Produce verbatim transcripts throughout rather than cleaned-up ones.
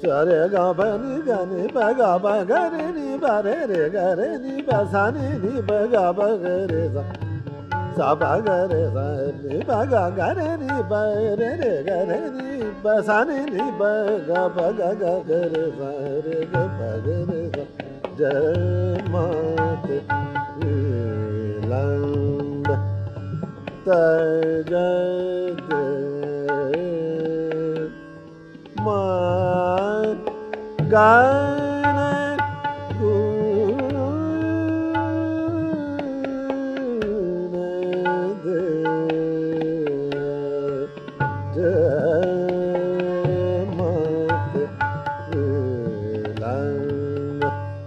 sa re ga pa ni ga ni pa ga pa ga re ni pa re re ga re ni pa sa ni ni pa ga pa ga re sa sa pa ga re sa ni pa ga ga re ni pa re re ga re ni pa sa ni ni pa ga pa ga ga ga re sa re ga pa ga re sa jai mat land ta jai de ma ga na gu na de jai mat land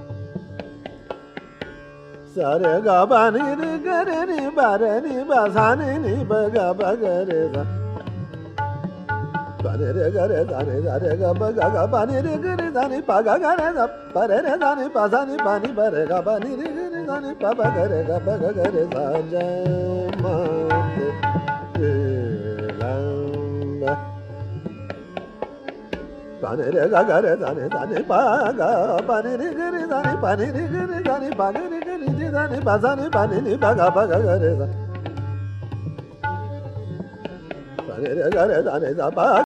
sa re ga pa ni re ga re ni pa re ni pa sa ni ni pa ga pa ga re sa pa re re ga re sa ni sa re ga pa ga ga pa ni re ga re sa ni pa ga ga re sa pa re re sa ni pa sa ni pa ni pa re ga pa ni re ga re sa ni pa pa ga re ga pa ga ga re sa jai mat land pa ni re ga ga re sa ni sa ni pa ga pa ni re ga re sa ni pa ni re ga re sa ni pa ga re ga ni ji sa ni pa sa ni pa ni ni pa ga pa ga ga re sa pa ni re ga re sa ni sa pa